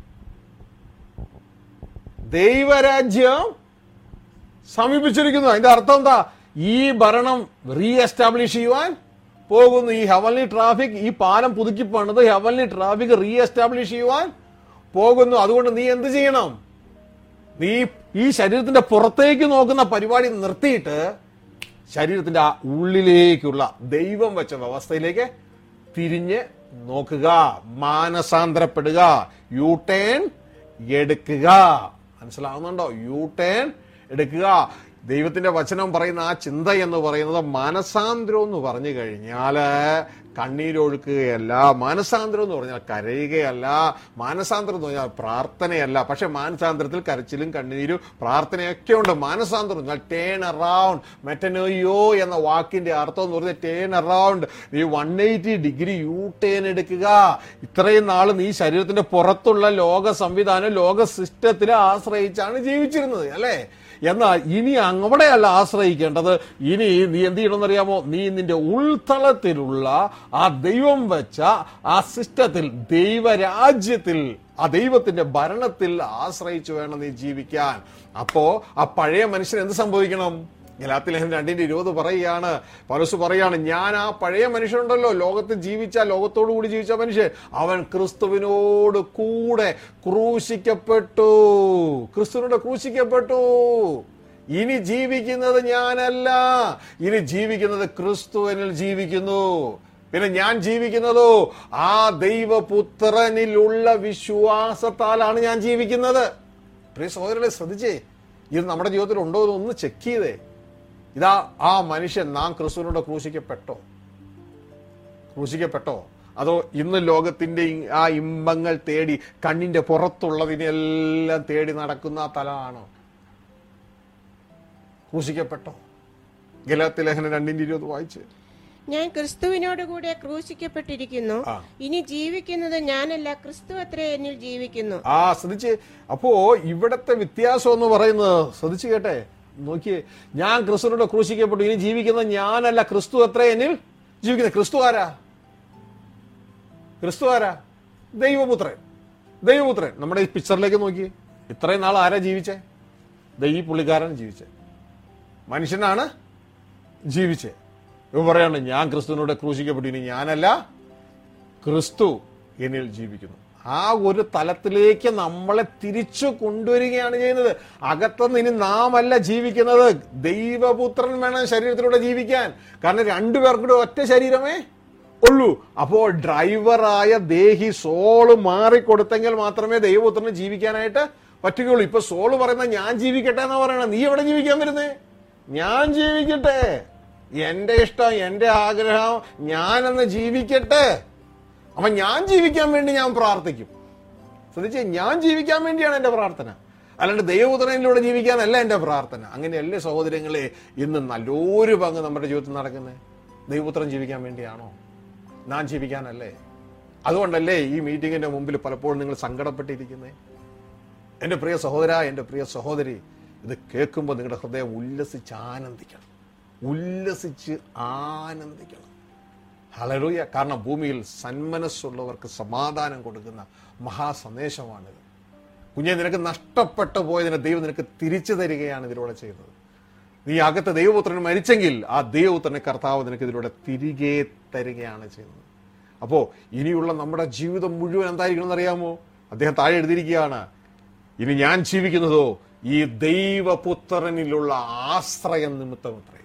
ദൈവരാജ്യം സമീപിച്ചിരിക്കുന്നു. അതിന്റെ അർത്ഥം എന്താ? ഈ ഭരണം റീഎസ്റ്റാബ്ലിഷ് ചെയ്യുവാൻ പോകുന്നു. ഈ ഹെവൻലി ട്രാഫിക്, ഈ പാലം പുതുക്കി പണിത് ഹെവൻലി ട്രാഫിക് റീഎസ്റ്റാബ്ലിഷ് ചെയ്യുവാൻ പോകുന്നു. അതുകൊണ്ട് നീ എന്ത് ചെയ്യണം? നീ ഈ ശരീരത്തിന്റെ പുറത്തേക്ക് നോക്കുന്ന പരിപാടി നിർത്തിയിട്ട് ശരീരത്തിന്റെ ഉള്ളിലേക്കുള്ള ദൈവം വെച്ച വ്യവസ്ഥയിലേക്ക് തിരിഞ്ഞ് നോക്കുക, മാനസാന്തരപ്പെടുക, യു ടേൺ എടുക്കുക. മനസ്സിലാവുന്നുണ്ടോ? യു ടേൺ എടുക്കുക. ദൈവത്തിന്റെ വചനം പറയുന്ന ആ ചിന്ത എന്ന് പറയുന്നത്, മാനസാന്തരം എന്ന് പറഞ്ഞു കഴിഞ്ഞാല് കണ്ണീരൊഴുക്കുകയല്ല, മാനസാന്തരം എന്ന് പറഞ്ഞാൽ കരയുകയല്ല, മാനസാന്തരം എന്ന് പറഞ്ഞാൽ പ്രാർത്ഥനയല്ല. പക്ഷെ മാനസാന്തരത്തിൽ കരച്ചിലും കണ്ണീരും പ്രാർത്ഥനയൊക്കെ ഉണ്ട്. മാനസാന്തരം എന്ന് പറഞ്ഞാൽ ടേൺ അറൗണ്ട്. മെറ്റനോയോ എന്ന വാക്കിന്റെ അർത്ഥം എന്ന് പറഞ്ഞാൽ ടേൺ അറൗണ്ട്. നീ 180 ഡിഗ്രി യു ടേൺ എടുക്കുക. ഇത്രയും നാൾ നീ ശരീരത്തിന്റെ പുറത്തുള്ള ലോക സംവിധാനം, ലോക സിസ്റ്റത്തിനെ ആശ്രയിച്ചാണ് ജീവിച്ചിരുന്നത്, അല്ലേ? എന്നാൽ ഇനി അവിടെയല്ല ആശ്രയിക്കേണ്ടത്. ഇനി നീ എന്ത് ചെയ്യണമെന്നറിയാമോ? നീ നിന്റെ ഉൾത്തളത്തിലുള്ള ആ ദൈവം വെച്ച ആ സിസ്റ്റത്തിൽ, ദൈവരാജ്യത്തിൽ, ആ ദൈവത്തിന്റെ ഭരണത്തിൽ ആശ്രയിച്ചു വേണം നീ ജീവിക്കാൻ. അപ്പോ ആ പഴയ മനുഷ്യൻ എന്ത് സംഭവിക്കണം? ഗലാത്യ ലേഖനം 2:20 പറയുകയാണ്, പൗലോസ് പറയാണ്, ഞാൻ ആ പഴയ മനുഷ്യനുണ്ടല്ലോ, ലോകത്തിൽ ലോകത്തോടു കൂടി ജീവിച്ച മനുഷ്യൻ, അവൻ ക്രിസ്തുവിനോട് കൂടെ ക്രൂശിക്കപ്പെട്ടു. ഇനി ജീവിക്കുന്നത് ഞാനല്ല, ഇനി ജീവിക്കുന്നത് ക്രിസ്തു എന്നിൽ ജീവിക്കുന്നു. പിന്നെ ഞാൻ ജീവിക്കുന്നതോ ആ ദൈവപുത്രനിലുള്ള വിശ്വാസത്താലാണ് ഞാൻ ജീവിക്കുന്നത്. പ്രിയ സഹോദരങ്ങളെ, ശ്രദ്ധിച്ചേ, ഇത് നമ്മുടെ ജീവിതത്തിൽ ഉണ്ടോ എന്നൊന്ന് ചെക്ക് ചെയ്തേ. ഇതാ ആ മനുഷ്യൻ, നാം ക്രിസ്തുവിനോട് ക്രൂശിക്കപ്പെട്ടോ? അതോ ഇന്ന് ലോകത്തിന്റെ ആ ഇമ്പങ്ങൾ തേടി, കണ്ണിന്റെ പുറത്തുള്ളതിനെല്ലാം തേടി നടക്കുന്ന തലമാണോ? ക്രൂശിക്കപ്പെട്ടോ? ഗലാത്യ ലേഖനം 2:20 വായിച്ച്, ഞാൻ ക്രിസ്തുവിനോട് കൂടെ ക്രൂശിക്കപ്പെട്ടിരിക്കുന്നു, ഇനി ജീവിക്കുന്നത് ഞാനല്ല, ക്രിസ്തു അത്രേ എന്നിൽ ജീവിക്കുന്നു. ശ്രദ്ധിച്ച്. അപ്പോ ഇവിടത്തെ വ്യത്യാസം എന്ന് പറയുന്നത്, ശ്രദ്ധിച്ചു കേട്ടെ, നോക്കിയേ, ഞാൻ ക്രിസ്തുവിനോട് ക്രൂശിക്കപ്പെട്ടു, ഇനി ജീവിക്കുന്നത് ഞാനല്ല, ക്രിസ്തു അത്രേ എന്നിൽ ജീവിക്കുന്നത്. ക്രിസ്തു ആരാ? ക്രിസ്തു ആരാ? ദൈവപുത്രൻ. ദൈവപുത്രൻ. നമ്മുടെ ഈ പിക്ചറിലേക്ക് നോക്കി, ഇത്രയും നാൾ ആരാ ജീവിച്ചേ? ഈ പുള്ളിക്കാരൻ ജീവിച്ചേ, മനുഷ്യനാണ് ജീവിച്ചേ. ഇവ പറയാണ്, ഞാൻ ക്രിസ്തുവിനോട് ക്രൂശിക്കപ്പെട്ടു, ഇനി ഞാനല്ല ക്രിസ്തു എന്നിൽ ജീവിക്കുന്നു. ആ ഒരു തലത്തിലേക്ക് നമ്മളെ തിരിച്ചു കൊണ്ടുവരികയാണ് ചെയ്യുന്നത്. അകത്തുനിന്ന് ഇനി നാം അല്ല ജീവിക്കുന്നത്, ദൈവപുത്രൻ വേണം ശരീരത്തിലൂടെ ജീവിക്കാൻ. കാരണം രണ്ടുപേർക്കൂടെ ഒറ്റ ശരീരമേ ഉള്ളൂ. അപ്പോൾ ഡ്രൈവറായ ദേഹി സോള് മാറിക്കൊടുത്തെങ്കിൽ മാത്രമേ ദൈവപുത്രന് ജീവിക്കാനായിട്ട് പറ്റുകയുള്ളൂ. ഇപ്പൊ സോള് പറയുന്ന ഞാൻ ജീവിക്കട്ടെ എന്നാ പറയണ. നീ എവിടെ ജീവിക്കാൻ വരുന്നേ? ഞാൻ ജീവിക്കട്ടെ, എന്റെ ഇഷ്ടം, എന്റെ ആഗ്രഹം, ഞാനെന്ന് ജീവിക്കട്ടെ. അപ്പൊ ഞാൻ ജീവിക്കാൻ വേണ്ടി ഞാൻ പ്രാർത്ഥിക്കും. ശ്രദ്ധിച്ചേ, ഞാൻ ജീവിക്കാൻ വേണ്ടിയാണ് എന്റെ പ്രാർത്ഥന, അല്ലാണ്ട് ദൈവപുത്രനിലൂടെ ജീവിക്കാനല്ല എന്റെ പ്രാർത്ഥന. അങ്ങനെയല്ലേ സഹോദരങ്ങളെ ഇന്ന് നല്ലൊരു പങ്ക് നമ്മുടെ ജീവിതത്തിൽ നടക്കുന്നത്? ദൈവപുത്രൻ ജീവിക്കാൻ വേണ്ടിയാണോ? ഞാൻ ജീവിക്കാനല്ലേ? അതുകൊണ്ടല്ലേ ഈ മീറ്റിങ്ങിന്റെ മുമ്പിൽ പലപ്പോഴും നിങ്ങൾ സങ്കടപ്പെട്ടിരിക്കുന്നേ? എന്റെ പ്രിയ സഹോദര, എന്റെ പ്രിയ സഹോദരി, ഇത് കേൾക്കുമ്പോൾ നിങ്ങളുടെ ഹൃദയം ഉല്ലസിച്ച് ആനന്ദിക്കണം, ഉല്ലസിച്ച് ആനന്ദിക്കണം. ഹല്ലേലൂയ. കാരണം ഭൂമിയിൽ സന്മനസ്സുള്ളവർക്ക് സമാധാനം കൊടുക്കുന്ന മഹാസന്ദേശമാണിത്. കുഞ്ഞെ, നിനക്ക് നഷ്ടപ്പെട്ടു പോയതിനെ ദൈവം നിനക്ക് തിരിച്ചു തരികയാണ് ഇതിലൂടെ ചെയ്യുന്നത്. നീ അകത്ത് ദൈവപുത്രൻ മരിച്ചെങ്കിൽ ആ ദൈവപുത്രനെ കർത്താവ് നിനക്ക് ഇതിലൂടെ തിരികെ തരികയാണ് ചെയ്യുന്നത്. അപ്പോ ഇനിയുള്ള നമ്മുടെ ജീവിതം മുഴുവൻ എന്തായിരിക്കണം എന്നറിയാമോ? അദ്ദേഹം താഴെ എഴുതിയിരിക്കുകയാണ്, ഇനി ഞാൻ ജീവിക്കുന്നതോ ഈ ദൈവപുത്രനിലുള്ള ആശ്രയം നിമിത്തം അത്രേ.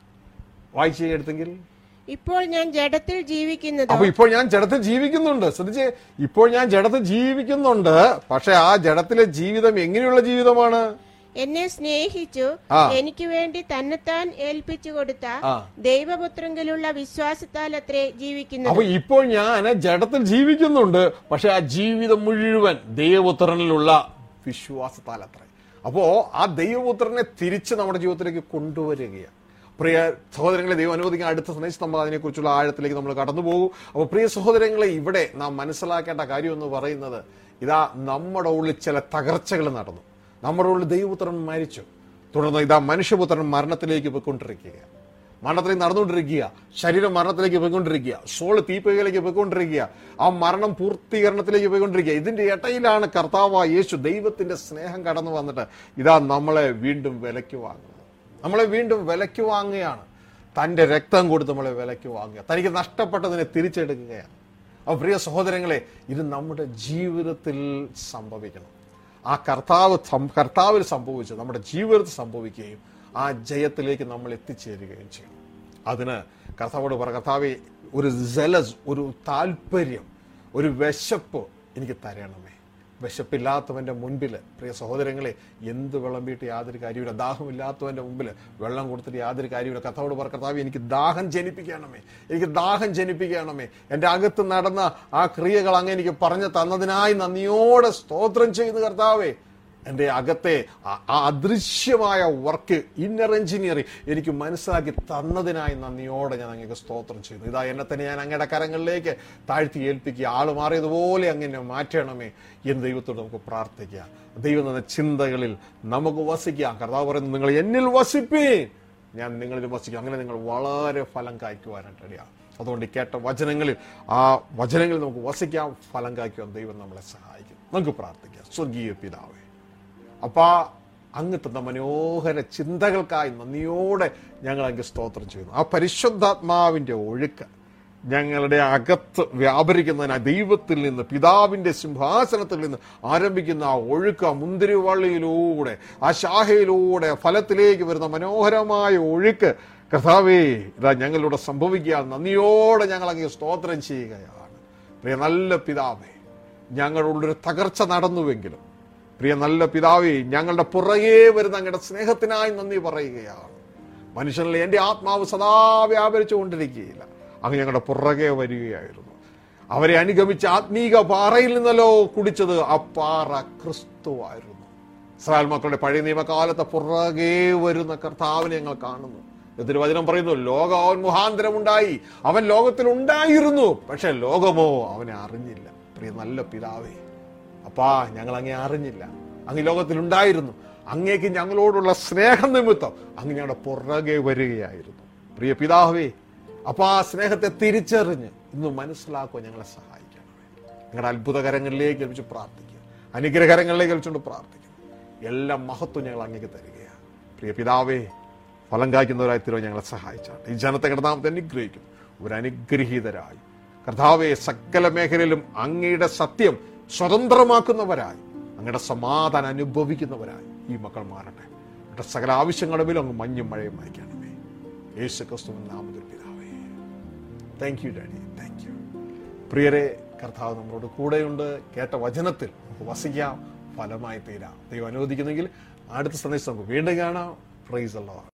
വായിച്ചേ എടുത്തെങ്കിൽ, ഇപ്പോൾ ഞാൻ ജഡത്തിൽ ജീവിക്കുന്നത്. അപ്പൊ ഇപ്പോൾ ഞാൻ ജഡത്തിൽ ജീവിക്കുന്നുണ്ട്. ശ്രദ്ധിച്ചേ, ഇപ്പോൾ ഞാൻ ജഡത്തിൽ ജീവിക്കുന്നുണ്ട്. പക്ഷെ ആ ജഡത്തിലെ ജീവിതം എങ്ങനെയുള്ള ജീവിതമാണ്? എന്നെ സ്നേഹിച്ചു എനിക്ക് വേണ്ടി തന്നെത്താൻ ഏൽപ്പിച്ചു കൊടുത്ത ദൈവപുത്രങ്കിലുള്ള വിശ്വാസത്താൽ അത്രേ ജീവിക്കുന്നത്. അപ്പൊ ഇപ്പോൾ ഞാൻ ജഡത്തിൽ ജീവിക്കുന്നുണ്ട്, പക്ഷെ ആ ജീവിതം മുഴുവൻ ദൈവപുത്രനിലുള്ള വിശ്വാസത്താൽ അത്രേ. അപ്പോ ആ ദൈവപുത്രനെ തിരിച്ച് നമ്മുടെ ജീവിതത്തിലേക്ക് കൊണ്ടുവരികയാണ്. പ്രിയ സഹോദരങ്ങളെ, ദൈവം അനുവദിക്കാൻ അടുത്ത സന്ദേശം നമ്മൾ അതിനെക്കുറിച്ചുള്ള ആഴത്തിലേക്ക് നമ്മൾ കടന്നു പോകും. അപ്പോൾ പ്രിയ സഹോദരങ്ങളെ, ഇവിടെ നാം മനസ്സിലാക്കേണ്ട കാര്യം എന്ന് പറയുന്നത്, ഇതാ നമ്മുടെ ഉള്ളിൽ ചില തകർച്ചകൾ നടന്നു. നമ്മുടെ ഉള്ളിൽ ദൈവപുത്രൻ മരിച്ചു, തുടർന്ന് ഇതാ മനുഷ്യപുത്രൻ മരണത്തിലേക്ക് പോയിക്കൊണ്ടിരിക്കുക, മരണത്തിലേക്ക് നടന്നുകൊണ്ടിരിക്കുക, ശരീരം മരണത്തിലേക്ക് പോയിക്കൊണ്ടിരിക്കുക, സോള് തീപ്പകയിലേക്ക് പോയിക്കൊണ്ടിരിക്കുക, ആ മരണം പൂർത്തീകരണത്തിലേക്ക് പോയിക്കൊണ്ടിരിക്കുക. ഇതിന്റെ ഇടയിലാണ് കർത്താവായ യേശു ദൈവത്തിന്റെ സ്നേഹം കടന്നു വന്നിട്ട് ഇതാ നമ്മളെ വീണ്ടും വിലയ്ക്ക് വാങ്ങുന്നത്. നമ്മളെ വീണ്ടും വിലയ്ക്ക് വാങ്ങുകയാണ്. തന്റെ രക്തം കൊടുത്ത് നമ്മളെ വിലയ്ക്ക് വാങ്ങുക, തനിക്ക് നഷ്ടപ്പെട്ടതിനെ തിരിച്ചെടുക്കുകയാണ്. അപ്പോൾ പ്രിയ സഹോദരങ്ങളെ, ഇത് നമ്മുടെ ജീവിതത്തിൽ സംഭവിക്കണം. ആ കർത്താവിൽ സംഭവിച്ച് നമ്മുടെ ജീവിതത്തിൽ സംഭവിക്കുകയും ആ ജയത്തിലേക്ക് നമ്മൾ എത്തിച്ചേരുകയും ചെയ്യണം. അതിന് കർത്താവോട് പറ, കർത്താവേ, ഒരു ജലസ്, ഒരു താല്പര്യം, ഒരു വിശപ്പ് എനിക്ക് തരണമേ. വിശപ്പില്ലാത്തവന്റെ മുൻപിൽ പ്രിയ സഹോദരങ്ങളെ എന്ത് വിളമ്പിയിട്ട് യാതൊരു കാര്യമില്ല. ദാഹമില്ലാത്തവന്റെ മുമ്പിൽ വെള്ളം കൊടുത്തിട്ട് യാതൊരു കാര്യമില്ല. കർത്താവോട് പറ, കർത്താവേ, എനിക്ക് ദാഹം ജനിപ്പിക്കണമേ, എനിക്ക് ദാഹം ജനിപ്പിക്കണമേ. എൻ്റെ അകത്ത് നടന്ന ആ ക്രിയകൾ അങ്ങ് എനിക്ക് പറഞ്ഞു തന്നതിനായി നന്ദിയോടെ സ്തോത്രം ചെയ്യുന്നു കർത്താവേ. എൻ്റെ അകത്തെ ആ അദൃശ്യമായ വർക്ക്, ഇന്നർ എഞ്ചിനീയറിംഗ് എനിക്ക് മനസ്സിലാക്കി തന്നതിനായി നന്ദിയോടെ ഞാൻ അങ്ങേക്ക് സ്തോത്രം ചെയ്യുന്നു. ഇതാ എന്നെ തന്നെ ഞാൻ അങ്ങയുടെ കരങ്ങളിലേക്ക് താഴ്ത്തി ഏൽപ്പിക്കുക. ആള് മാറിയതുപോലെ അങ്ങനെ മാറ്റണമേ എന്ന് ദൈവത്തോട് നമുക്ക് പ്രാർത്ഥിക്കാം. ദൈവം എന്ന ചിന്തകളിൽ നമുക്ക് വസിക്കാം. കർത്താവ് പറയുന്നു, നിങ്ങൾ എന്നിൽ വസിപ്പീൻ, ഞാൻ നിങ്ങളിൽ വസിക്കും. അങ്ങനെ നിങ്ങൾ വളരെ ഫലം കായ്ക്കുവാനായിട്ട് ഇടയാണ്. അതുകൊണ്ട് കേട്ട വചനങ്ങളിൽ, ആ വചനങ്ങളിൽ നമുക്ക് വസിക്കാം, ഫലം കായ്ക്കുവാൻ ദൈവം നമ്മളെ സഹായിക്കും. നമുക്ക് പ്രാർത്ഥിക്കാം. സ്വർഗീയ പിതാവേ, അപ്പാ, അങ്ങ് തന്ന മനോഹര ചിന്തകൾക്കായി നന്ദിയോടെ ഞങ്ങൾ അങ്ങ് സ്തോത്രം ചെയ്യുന്നു. ആ പരിശുദ്ധാത്മാവിന്റെ ഒഴുക്ക് ഞങ്ങളുടെ അകത്ത് വ്യാപരിക്കുന്നതിന് ദൈവത്തിൽ നിന്ന്, പിതാവിന്റെ സിംഹാസനത്തിൽ നിന്ന് ആരംഭിക്കുന്ന ആ ഒഴുക്ക്, മുന്തിരിവള്ളിയിലൂടെ, ആ ശാഖയിലൂടെ ഫലത്തിലേക്ക് വരുന്ന മനോഹരമായ ഒഴുക്ക് കർത്താവേ, ഇതാ ഞങ്ങളിലൂടെ സംഭവിക്കുക. നന്ദിയോടെ ഞങ്ങൾ അങ്ങ് സ്തോത്രം ചെയ്യുകയാണ്. പ്രിയ നല്ല പിതാവേ, ഞങ്ങളുള്ളൊരു തകർച്ച നടന്നുവെങ്കിലും പ്രിയ നല്ല പിതാവേ, ഞങ്ങളുടെ പുറകെ വരുന്ന അങ്ങയുടെ സ്നേഹത്തിനായി നന്ദി പറയുകയാണ്. മനുഷ്യനിൽ എൻ്റെ ആത്മാവ് സദാ വ്യാപരിച്ചു കൊണ്ടിരിക്കുകയില്ല, അങ്ങ് ഞങ്ങളുടെ പുറകെ വരികയായിരുന്നു. അവരെ അനുഗമിച്ച ആത്മീക പാറയിൽ നിന്നല്ലോ കുടിച്ചത്. ആ പാറ ക്രിസ്തുവായിരുന്നു. ഇസ്രായേൽ മക്കളുടെ പഴയ നിയമകാലത്തെ പുറകെ വരുന്ന കർത്താവിനെ ഞങ്ങൾ കാണുന്നു. ഇതിന് വചനം പറയുന്നു, ലോകം അവൻ മുഖാന്തരമുണ്ടായി, അവൻ ലോകത്തിൽ ഉണ്ടായിരുന്നു, പക്ഷെ ലോകമോ അവനെ അറിഞ്ഞില്ല. പ്രിയ നല്ല പിതാവേ, അപ്പാ, ഞങ്ങൾ അങ്ങേ അറിഞ്ഞില്ല, അങ്ങ് ലോകത്തിലുണ്ടായിരുന്നു. അങ്ങേക്ക് ഞങ്ങളോടുള്ള സ്നേഹം നിമിത്തം അങ്ങ് ഞങ്ങളുടെ പുറകെ വരികയായിരുന്നു. പ്രിയ പിതാവേ, അപ്പൊ ആ സ്നേഹത്തെ തിരിച്ചറിഞ്ഞ് ഇന്ന് മനസ്സിലാക്കുക ഞങ്ങളെ സഹായിക്കണം. ഞങ്ങളുടെ അത്ഭുതകരങ്ങളിലേക്ക് ഏൽപ്പിച്ച് പ്രാർത്ഥിക്കുക, അനുഗ്രഹകരങ്ങളിലേക്ക് ഏൽപ്പിച്ചുകൊണ്ട് പ്രാർത്ഥിക്കുക. എല്ലാ മഹത്വം ഞങ്ങൾ അങ്ങേക്ക് തരികയാണ്. പ്രിയ പിതാവേ, ഫലം കായ്ക്കുന്നവരായി തീരുവാൻ ഞങ്ങളെ സഹായിച്ചാണ്. ഈ ജനത്തെ കർത്താവത്തെ അനുഗ്രഹിക്കുന്നു. ഒരനുഗ്രഹീതരായി കർത്താവെ സകല മേഖലയിലും അങ്ങയുടെ സത്യം സ്വതന്ത്രമാക്കുന്നവരായി, അങ്ങയുടെ സമാധാനം അനുഭവിക്കുന്നവരായി ഈ മക്കൾ മാറട്ടെ. അവരുടെ സകല ആവശ്യങ്ങളുടെ മേലും അങ്ങ് മഞ്ഞും മഴയും അയക്കണമേ. യേശു ക്രിസ്തുവിന്റെ നാമത്തിൽ പിതാവേ. Thank you daddy, thank you. പ്രിയരെ, കർത്താവ് നമ്മളോട് കൂടെയുണ്ട്. കേട്ട വചനത്തിൽ നമുക്ക് വസിക്കാം, ഫലമായി തീരാം. ദൈവം അനുവദിക്കുന്നെങ്കിൽ അടുത്ത സന്ദേശം നമുക്ക് വീണ്ടും കാണാം. Praise the Lord.